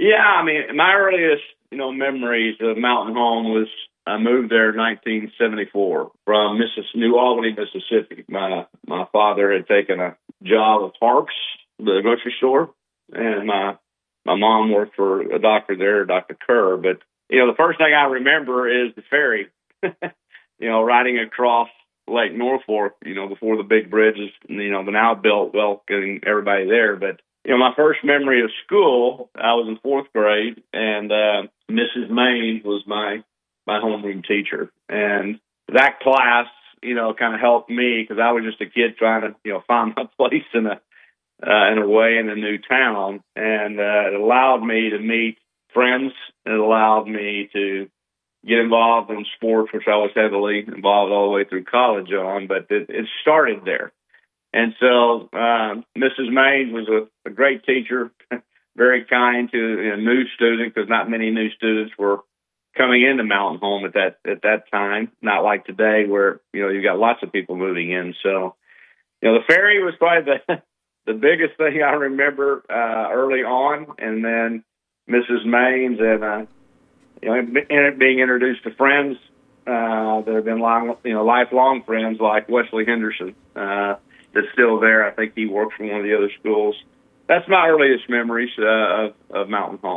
Yeah, I mean, my earliest, memories of Mountain Home was I moved there in 1974 from New Albany, Mississippi. My father had taken a job at Parks, the grocery store, and my mom worked for a doctor there, Dr. Kerr. But the first thing I remember is the ferry, riding across Lake Norfolk, before the big bridges, the now built, welcoming everybody there. But my first memory of school, I was in fourth grade, and Mrs. Maines was my homeroom teacher, and that class, kind of helped me because I was just a kid trying to, find my place in a way in a new town, and it allowed me to meet friends. It allowed me to get involved in sports, which I was heavily involved all the way through college on, but it started there. And so Mrs. Maines was a great teacher, very kind to a new student, because not many new students were coming into Mountain Home at that time, not like today where, you've got lots of people moving in. So, the ferry was probably the biggest thing I remember early on, and then Mrs. Maines and being introduced to friends that have been lifelong friends like Wesley Henderson. That's still there. I think he works for one of the other schools. That's my earliest memories of Mountain Home.